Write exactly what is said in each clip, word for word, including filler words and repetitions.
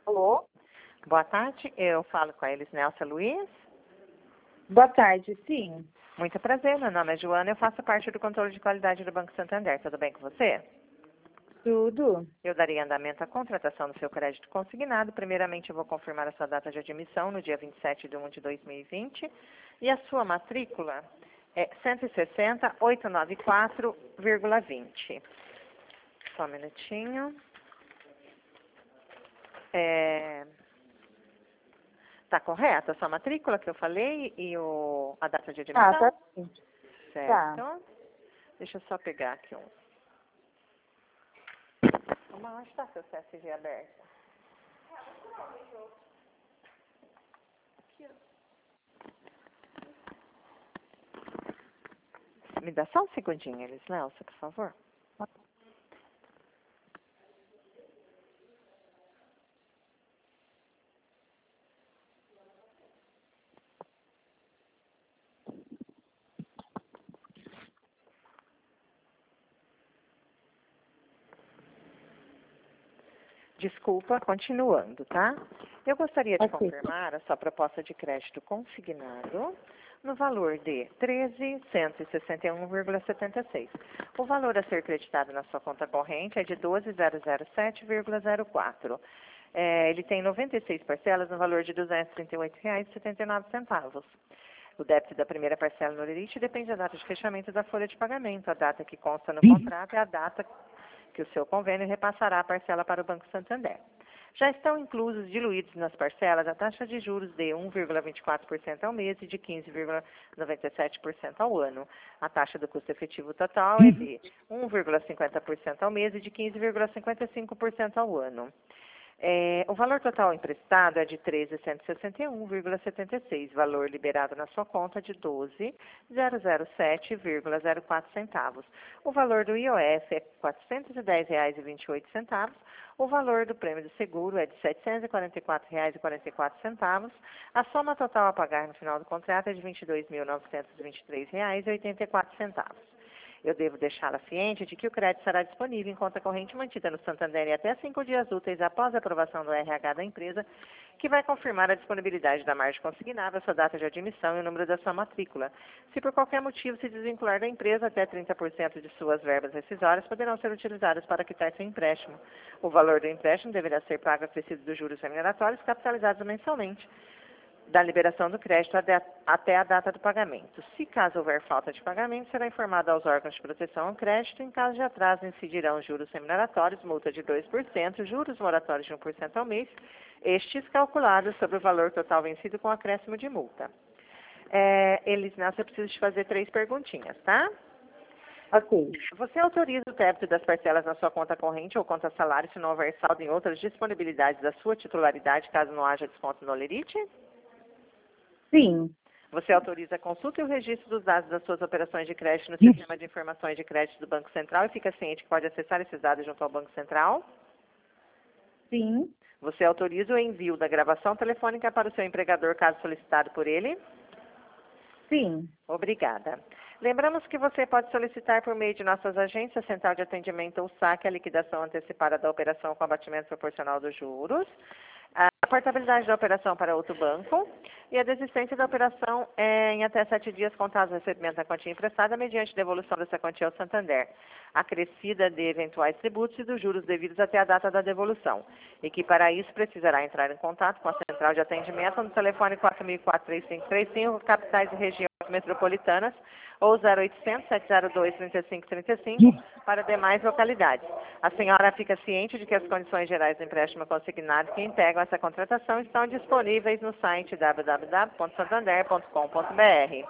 Alô? Boa tarde, eu falo com a Elis Nelson Luiz. Boa tarde, sim. Muito prazer, meu nome é Joana, eu faço parte do controle de qualidade do Banco Santander. Tudo bem com você? Tudo? Eu daria andamento à contratação do seu crédito consignado. Primeiramente, eu vou confirmar a sua data de admissão no dia vinte e sete de um de dois mil e vinte. E a sua matrícula é cento e sessenta mil oitocentos e noventa e quatro vírgula vinte. Só um minutinho. É... Tá correta a sua matrícula que eu falei e o... a data de admissão? Ah, tá sim. Certo. Tá. Deixa eu só pegar aqui um. Onde está seu C S G aberto? Me dá só um segundinho, Elis Nelson, por favor. Desculpa, continuando, tá? Eu gostaria de Ok. confirmar a sua proposta de crédito consignado no valor de treze mil cento e sessenta e um vírgula setenta e seis. O valor a ser creditado na sua conta corrente é de doze mil e sete vírgula zero quatro. É, ele tem noventa e seis parcelas no valor de duzentos e trinta e oito reais e setenta e nove centavos. O débito da primeira parcela no limite depende da data de fechamento da folha de pagamento. A data que consta no contrato é a data que o seu convênio repassará a parcela para o Banco Santander. Já estão inclusos, diluídos nas parcelas, a taxa de juros de um vírgula vinte e quatro por cento ao mês e de quinze vírgula noventa e sete por cento ao ano. A taxa do custo efetivo total é de um vírgula cinquenta por cento ao mês e de quinze vírgula cinquenta e cinco por cento ao ano. É, o valor total emprestado é de treze mil cento e sessenta e um vírgula setenta e seis, valor liberado na sua conta de doze mil e sete vírgula zero quatro centavos. O valor do I O F é quatrocentos e dez reais e vinte e oito centavos. O valor do prêmio do seguro é de setecentos e quarenta e quatro reais e quarenta e quatro centavos. A soma total a pagar no final do contrato é de vinte e dois mil novecentos e vinte e três reais e oitenta e quatro centavos. Eu devo deixá-la ciente de que o crédito será disponível em conta corrente mantida no Santander em até cinco dias úteis após a aprovação do R H da empresa, que vai confirmar a disponibilidade da margem consignável, sua data de admissão e o número da sua matrícula. Se por qualquer motivo se desvincular da empresa, até trinta por cento de suas verbas rescisórias poderão ser utilizadas para quitar seu empréstimo. O valor do empréstimo deverá ser pago acrescido dos juros remuneratórios capitalizados mensalmente da liberação do crédito até a data do pagamento. Se caso houver falta de pagamento, será informado aos órgãos de proteção ao crédito. Em caso de atraso, incidirão juros remuneratórios, multa de dois por cento, juros moratórios de um por cento ao mês, estes calculados sobre o valor total vencido com acréscimo de multa. É, Elis Nelson, eu preciso te fazer três perguntinhas, tá? Ok. Você autoriza o débito das parcelas na sua conta corrente ou conta salário se não houver saldo em outras disponibilidades da sua titularidade, caso não haja desconto no Olerite? Sim. Você autoriza a consulta e o registro dos dados das suas operações de crédito no Sistema de Informações de Crédito do Banco Central e fica ciente que pode acessar esses dados junto ao Banco Central? Sim. Você autoriza o envio da gravação telefônica para o seu empregador, caso solicitado por ele? Sim. Obrigada. Lembramos que você pode solicitar por meio de nossas agências, Central de Atendimento ou saque, a liquidação antecipada da operação com abatimento proporcional dos juros, a portabilidade da operação para outro banco e a desistência da operação é em até sete dias contados do recebimento da quantia emprestada mediante devolução dessa quantia ao Santander, acrescida de eventuais tributos e dos juros devidos até a data da devolução, e que para isso precisará entrar em contato com a Central de Atendimento no telefone quatro mil e quatro, três cinco três cinco, capitais e regiões metropolitanas, ou zero oitocentos, sete zero dois, trinta e cinco trinta e cinco para demais localidades. A senhora fica ciente de que as condições gerais do empréstimo consignado que integram essa contratação estão disponíveis no site w w w ponto santander ponto com ponto b r.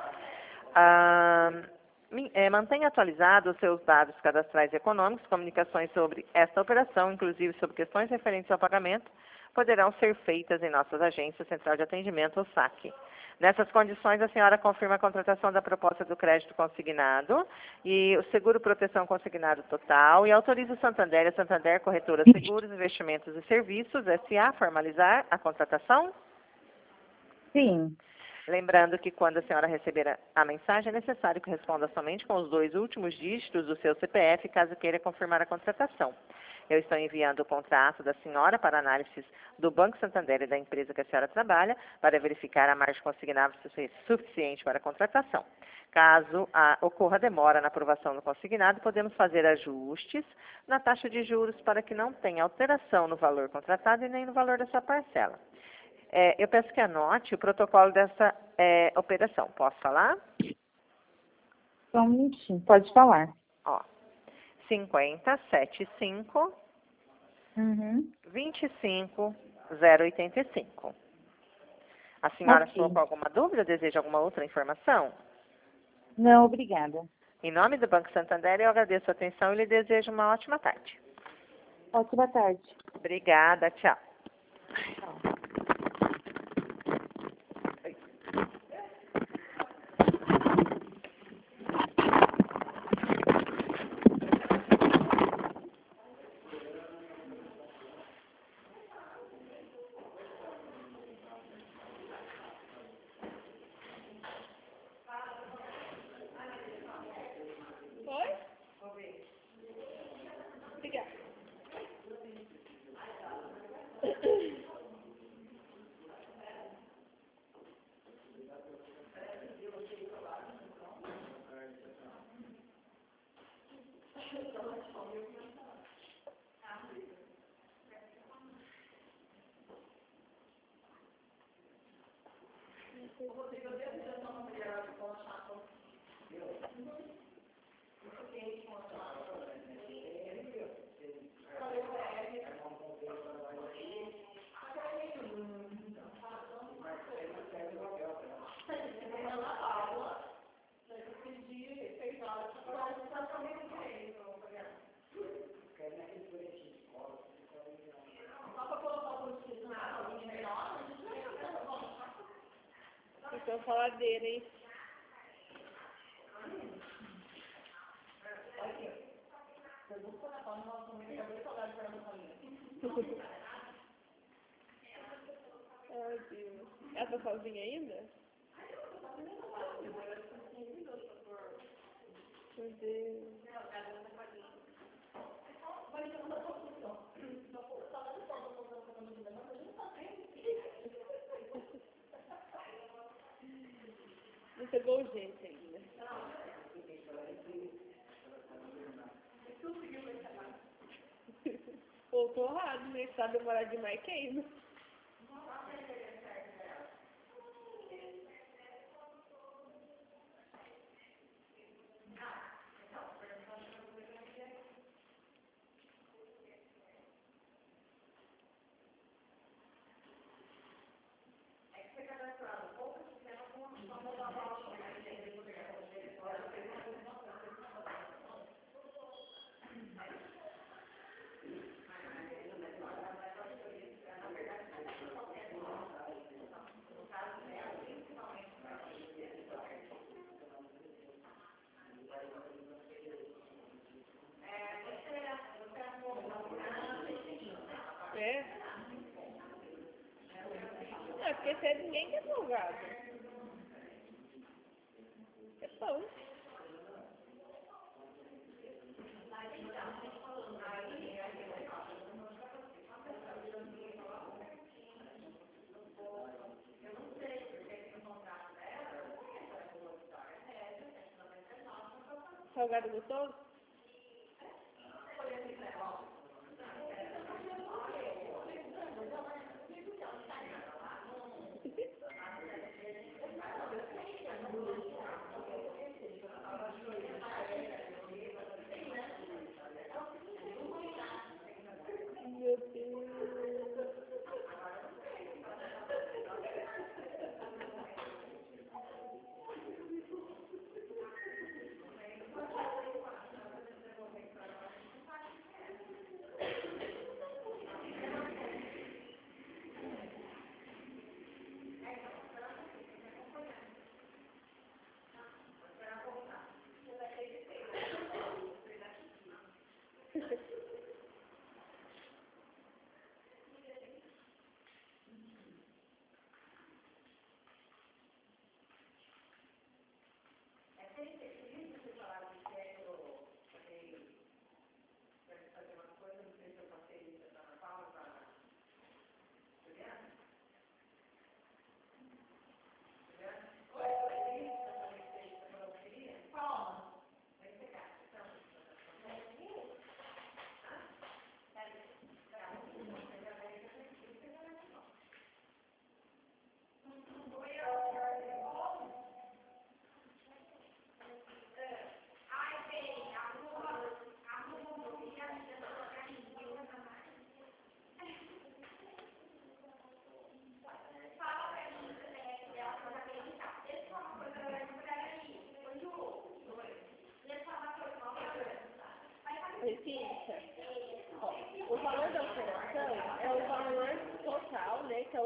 Ah, é, mantenha atualizados os seus dados cadastrais e econômicos. Comunicações sobre esta operação, inclusive sobre questões referentes ao pagamento, poderão ser feitas em nossas agências, Central de Atendimento ou saque. Nessas condições, a senhora confirma a contratação da proposta do crédito consignado e o seguro proteção consignado total e autoriza o Santander e a Santander Corretora Seguros, Investimentos e Serviços, S A, formalizar a contratação? Sim. Lembrando que quando a senhora receber a mensagem, é necessário que responda somente com os dois últimos dígitos do seu C P F, caso queira confirmar a contratação. Eu estou enviando o contrato da senhora para análise do Banco Santander e da empresa que a senhora trabalha para verificar a margem consignável se suficiente para a contratação. Caso a, ocorra demora na aprovação do consignado, podemos fazer ajustes na taxa de juros para que não tenha alteração no valor contratado e nem no valor dessa parcela. É, eu peço que anote o protocolo dessa é, operação. Posso falar? Só um minutinho. Pode falar. Ó, cinquenta, setenta e cinco, Uhum. vinte e cinco, zero oitenta e cinco. A senhora Ok. ficou com alguma dúvida? Deseja alguma outra informação? Não, obrigada. Em nome do Banco Santander, eu agradeço a atenção e lhe desejo uma ótima tarde. Ótima tarde. Obrigada, tchau. Então, falar dele, hein? Ai, Deus. Ela tá sozinha ainda? Meu Deus. Não chegou gente ainda. Pô, tô errado, né? Se tá demorar demais, queima. É? É, porque se é ninguém que é folgado. É pão. Salgado gostoso? Meu Deus.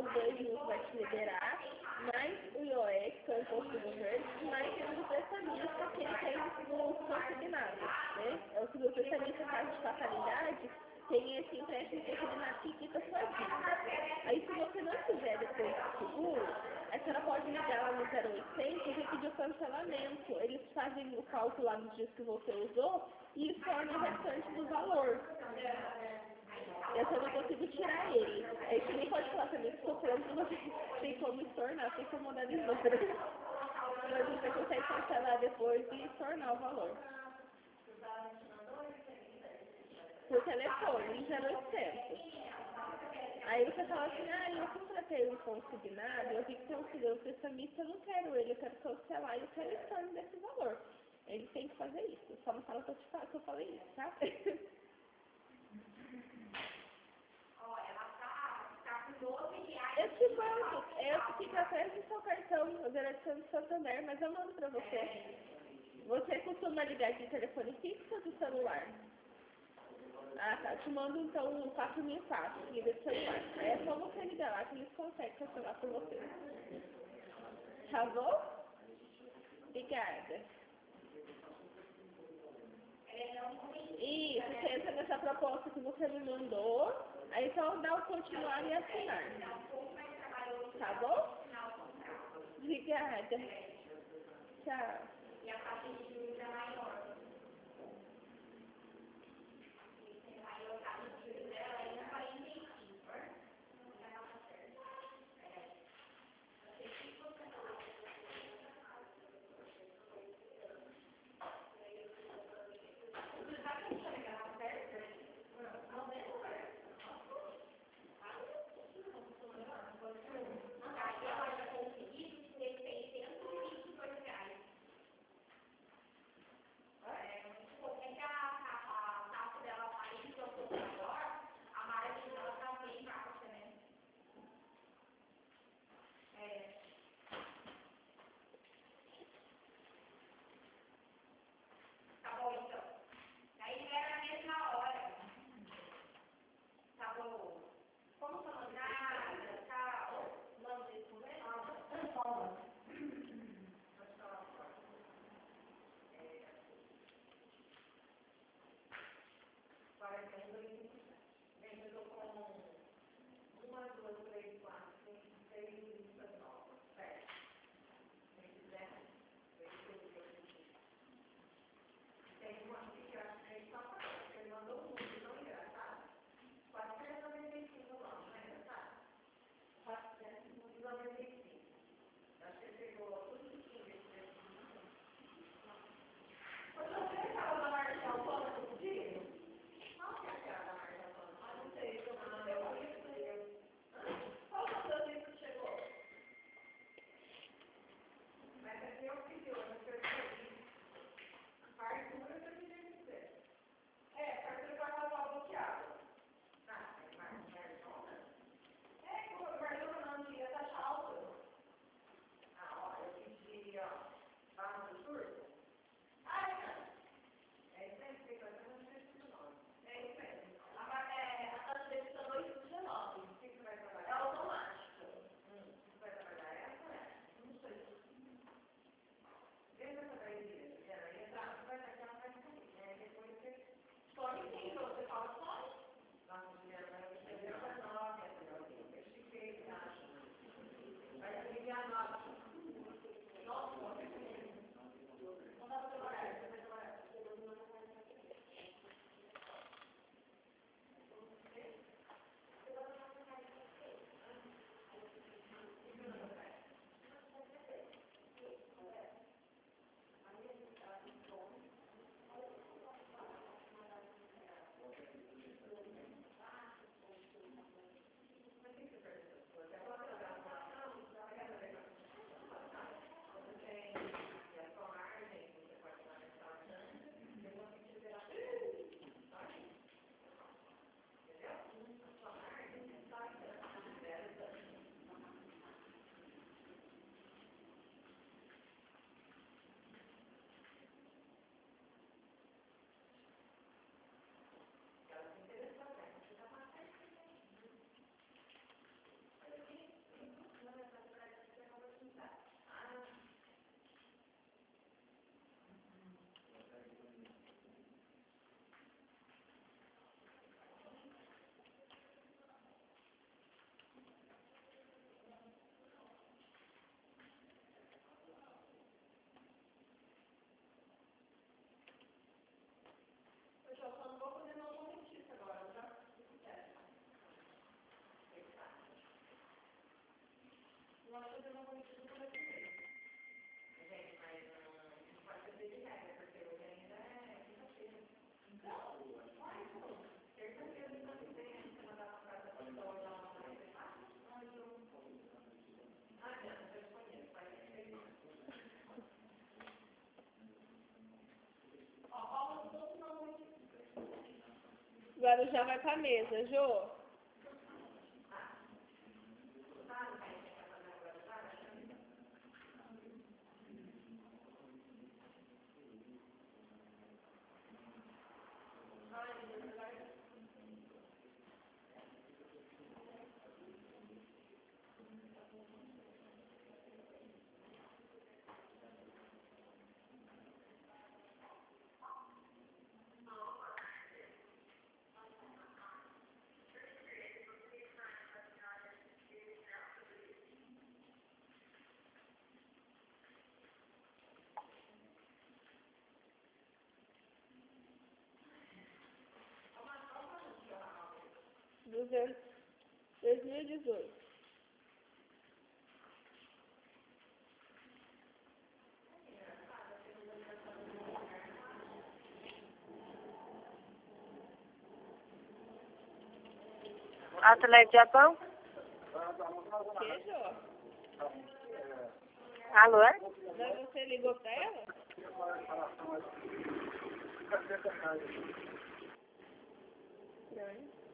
os dois mil vai te liberar, mais o I O S, que é o imposto do governo, mais o seguro prestamista que ele tem no consignado, né? É o seguro prestamista, caso de fatalidade, tem esse empréstimo consignado que quita sua dívida. Aí se você não fizer depois do seguro, a senhora pode ligar lá no zero oitocentos e pedir o cancelamento. Eles fazem o cálculo lá nos dias que você usou e estornam o restante do valor. Eu só não consigo tirar ele. Aí você nem pode falar também que estou falando que você tem como estornar, tem como mudar de número. Mas você consegue cancelar depois e estornar o valor. Por telefone, em zero oitocentos. Aí você fala assim, ah, eu contratei um consignado, eu vi que tem um seguro prestamista, eu não quero ele, eu quero cancelar, eu quero estorno desse valor. Ele tem que fazer isso. Só não fala que eu, te falo, que eu falei isso, tá? Eu te mando, eu fico atrás do seu cartão, o direção do Santander, mas eu mando pra você. Você costuma ligar de telefone fixo ou de celular? Ah, tá. Te mando então um quatro mil e quatro, liga de celular. Aí é só você ligar lá que eles conseguem cancelar por você. Tá bom? Obrigada. Isso, você entra nessa proposta que você me mandou, aí só dá o continuar e assinar. Tá bom? Obrigada. Tchau. Agora já vai pra mesa, Jô. dois mil e dezoito. Atleta Japão? Que, Jô? Alô? Mas você ligou pra ela? Estranho.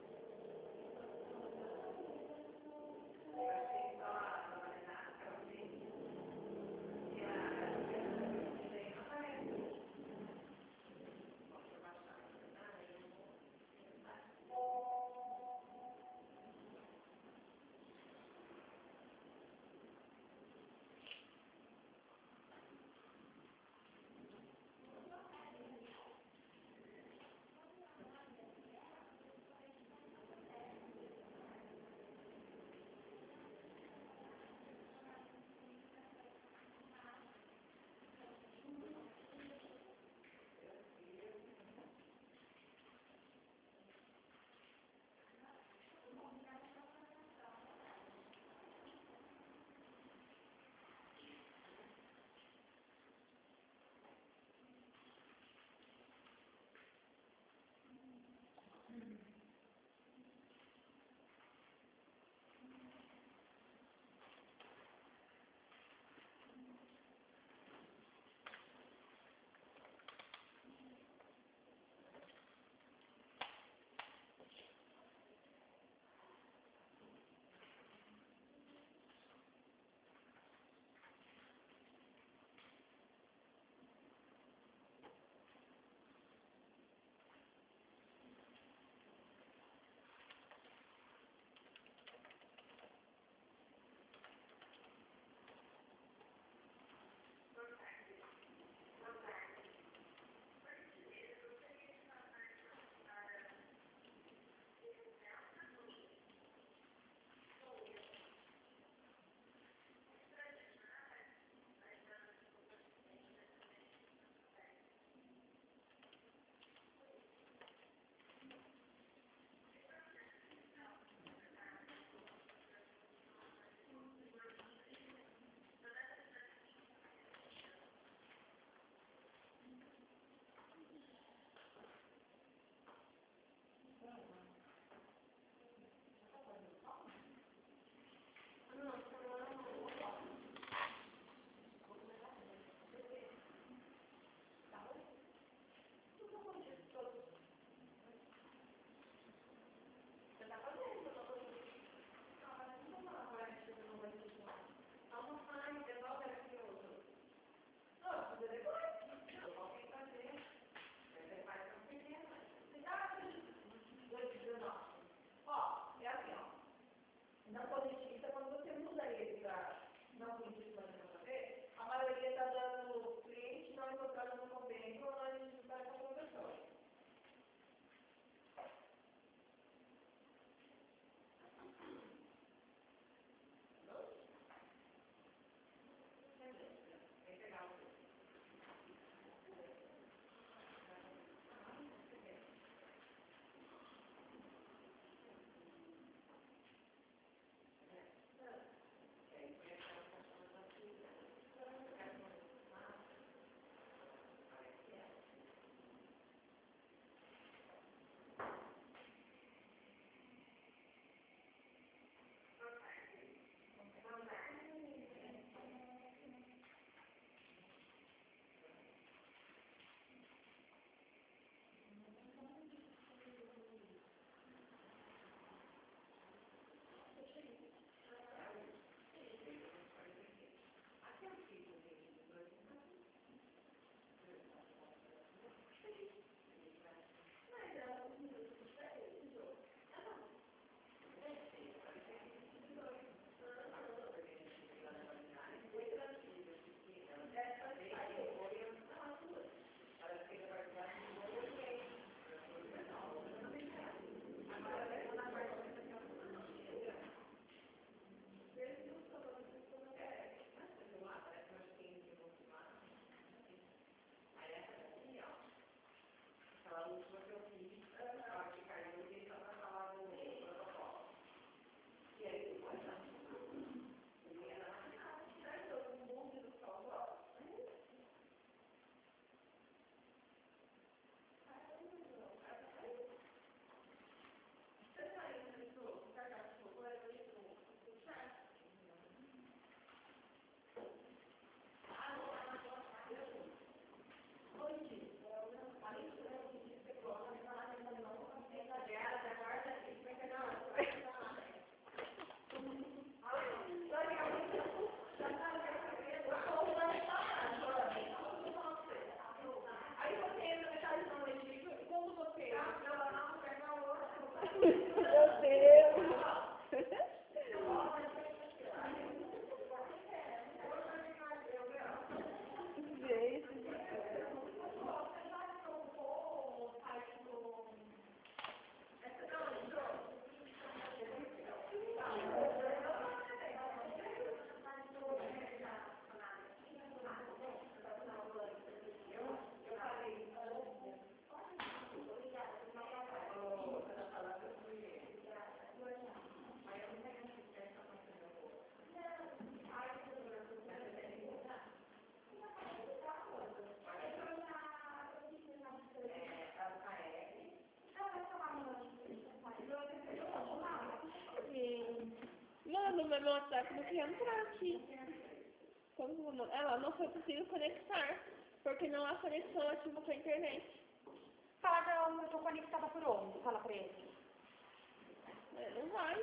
no meu WhatsApp do que entrar aqui. Como que eu vou mandar? Ela não foi possível conectar, porque não há conexão ativa com a internet. Fala pra ela, eu tô conectada por onde? Fala pra ele. É, não vai.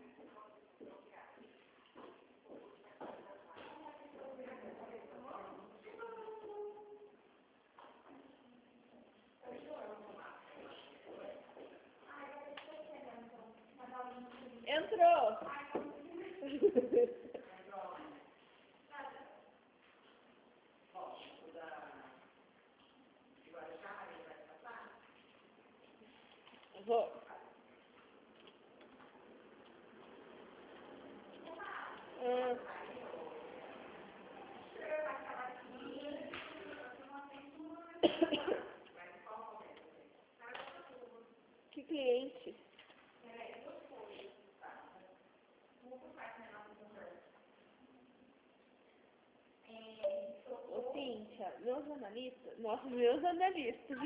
Entrou. Vou. Ah. Que cliente? Ô, Cíntia, meus analistas, nossa, meus analistas.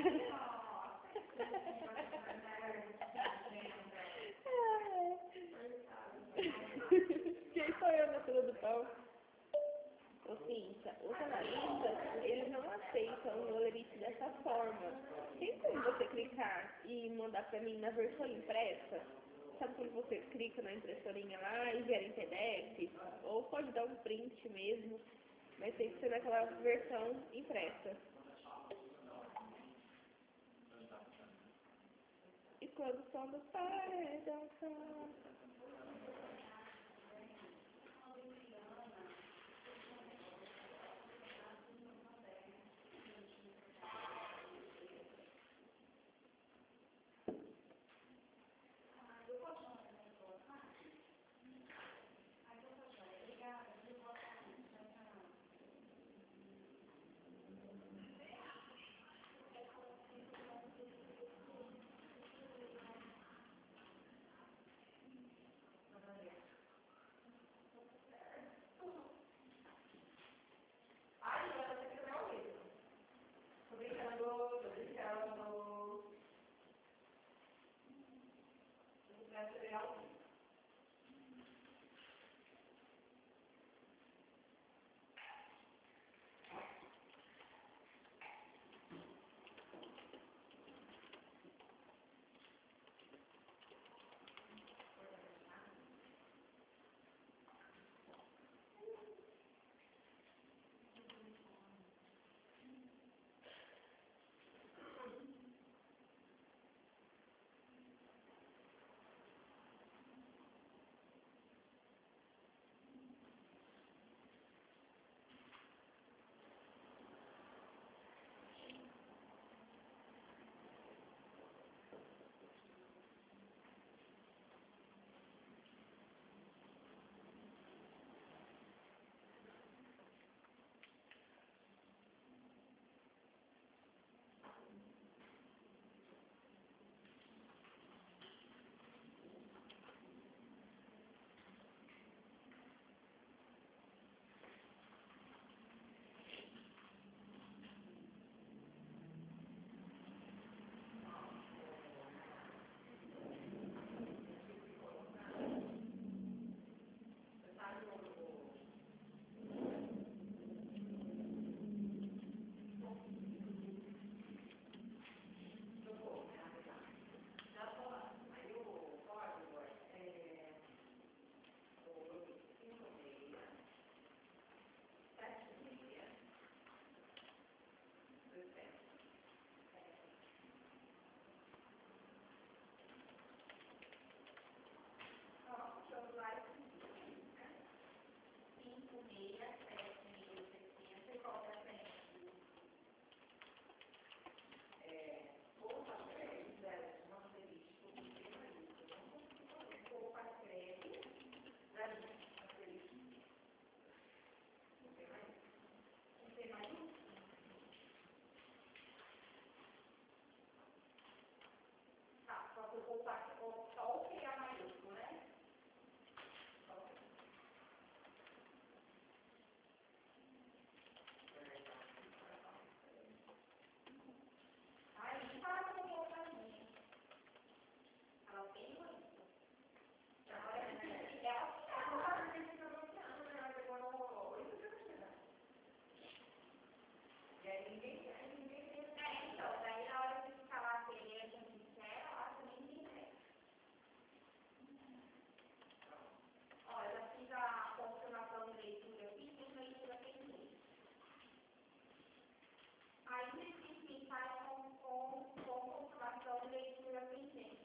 Quem sou eu na fila do pão? Ô, Cíntia, os analistas, eles não aceitam o Olerite dessa forma. Tem como você clicar e mandar pra mim na versão impressa? Sabe quando você clica na impressorinha lá e gera em P D F? Ou pode dar um print mesmo, mas tem que ser naquela versão impressa. E quando o som do paredão